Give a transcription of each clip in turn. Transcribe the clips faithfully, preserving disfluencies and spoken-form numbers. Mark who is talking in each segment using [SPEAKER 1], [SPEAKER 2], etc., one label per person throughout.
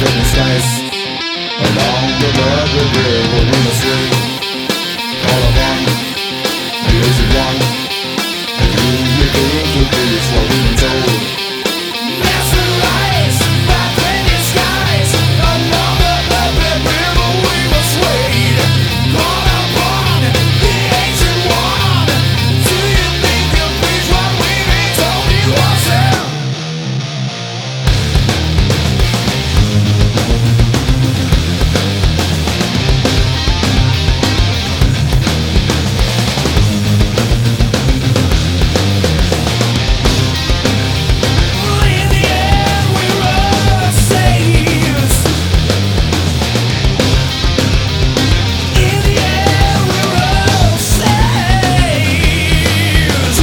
[SPEAKER 1] open skies along the rugged river in the city. Call upon the lazy one, and who you think you be is what we've been told.
[SPEAKER 2] Mesmerized by twenty skies along the rugged river we were swayed. Call upon the ancient one. Do you think you preach what we ain't told you ourselves? In the end we were saves. In the end we were saves.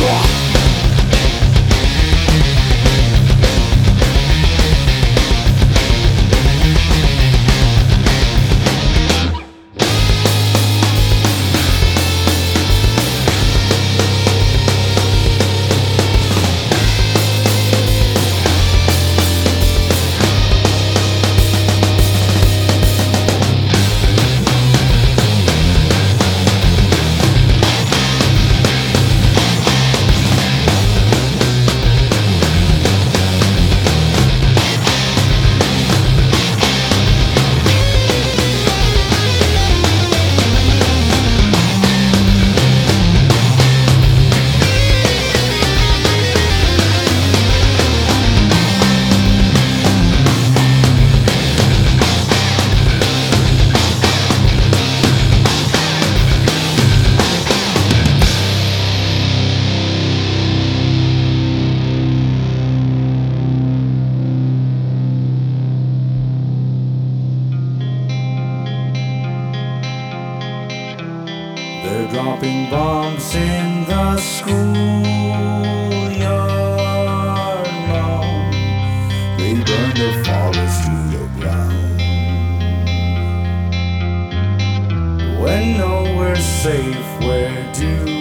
[SPEAKER 1] They're dropping bombs in the schoolyard now. They burn the forest to the ground. When nowhere's safe, where do